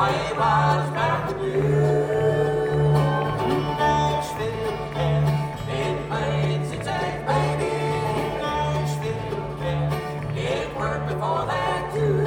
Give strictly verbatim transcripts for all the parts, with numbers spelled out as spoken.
it was Mountain Dew. Nashville Cats, been playing since I was a baby. Nashville Cats, it worked before that too.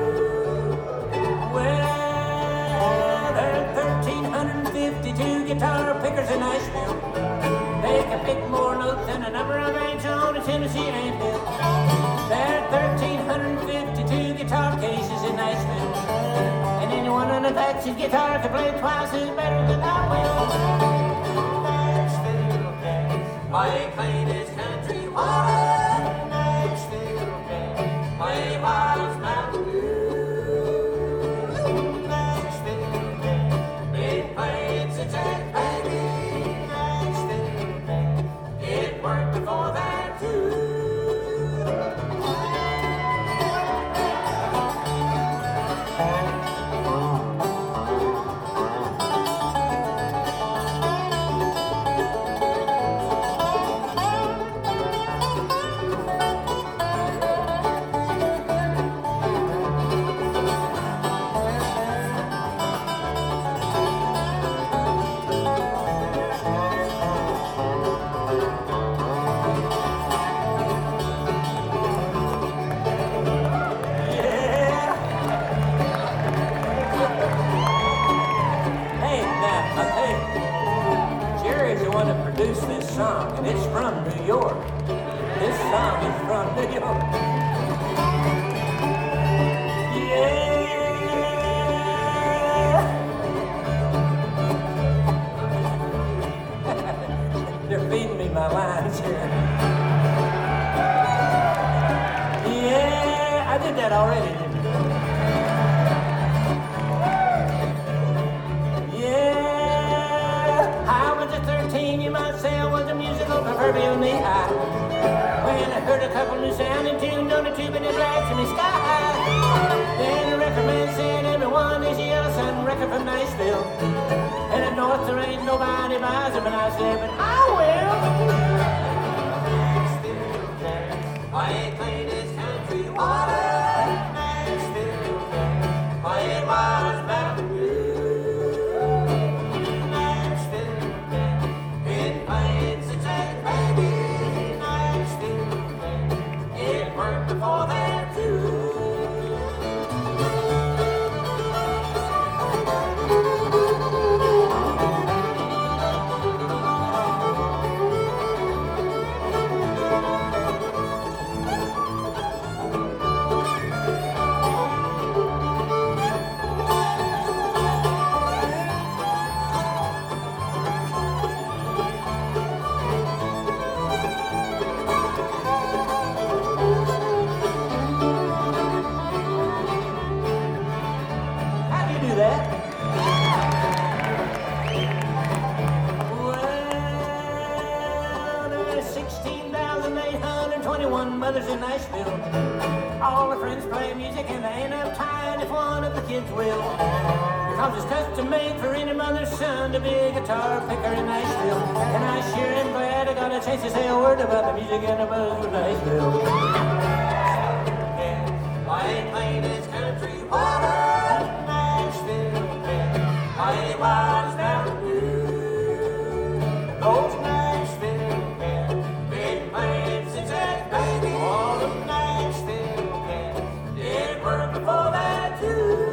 Well, there are one thousand three hundred fifty-two guitar pickers in Nashville. They can pick more notes than a number of ants on a Tennessee anthill. There are one thousand three hundred fifty-two guitar cases in Nashville, and anyone on a Texas guitar can play twice as better than I will. Nashville Cats, play clean as country water. Nashville Cats, play wild as Mountain Dew. Nashville Cats, been playing since I was a baby. Nashville Cats, it worked before that too. Produced this song, and it's from New York. This song is from New York. Yeah. They're feeding me my lines here. Yeah, I did that already, didn't I? Yeah, I was at thirteen, you might say I was a musical proverbial knee high. When I heard a couple new sounding tunes on the tube and it blasted me sky high. Then the record man said, everyone is a Yellow Sun record from Nashville. And at North there ain't nobody buys them, and I said, but I will. Nashville Cats, why it clean as country water. Nashville Cats, why it was Mountain Dew. Nashville Cats, been playing since I was a baby. Nashville Cats, it worked before that too. Mothers in Nashville. All the friends play music and they ain't uptight if one of the kids will. Because it's custom made for any mother's son to be a guitar picker in Nashville. And I sure am glad I got a chance to say a word about the music and the buzz with Nashville. Why ain't playing this country water? Nashville Cats, why ain't wise Mountain Dew? Those Nashville Cats, been playing since I was a baby. All the Nashville Cats did work before that too.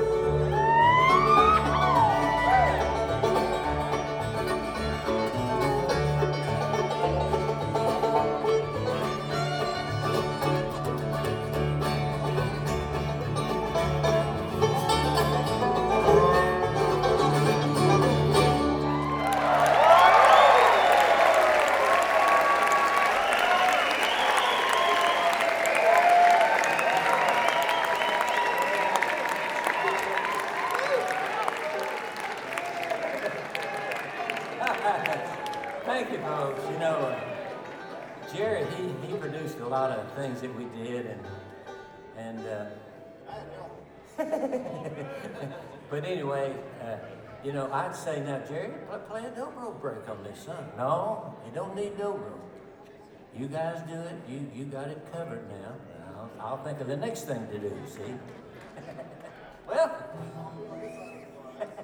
Thank you, folks. You know, uh, Jerry, he, he produced a lot of things that we did, and and uh, but anyway, uh, you know, I'd say now, Jerry, play, play a dobro break on this song. No, you don't need dobro. You guys do it. You you got it covered now. I'll, I'll think of the next thing to do. See? Well.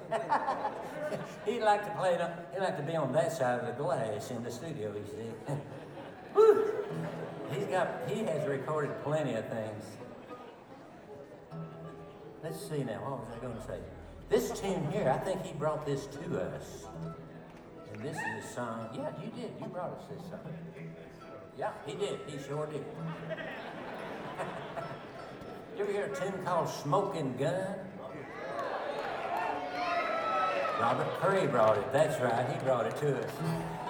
He'd like to play it on, he'd like to be on that side of the glass in the studio, you see. Woo! He's got, he has recorded plenty of things. Let's see now, what was I going to say? This tune here, I think he brought this to us. And this is a song, yeah, you did, you brought us this song. Yeah, he did, he sure did. You ever hear a tune called Smoking Gun? Robert Curry brought it, that's right, he brought it to us.